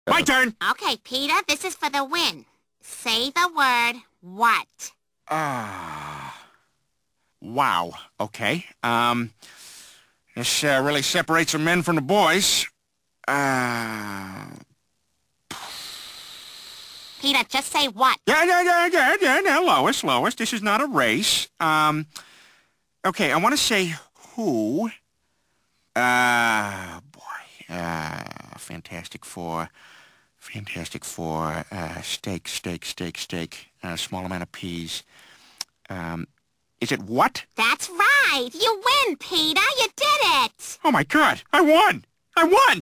My turn. Okay, Peter, this is for the win. Say the word what? Wow. Okay. This really separates the men from the boys. Peter, just say what? Yeah, Lois. This is not a race. Okay, I want to say who. Boy. Fantastic Four. Steak. Small amount of peas. Is it what? That's right. You win, Peter. You did it. Oh my God, I won!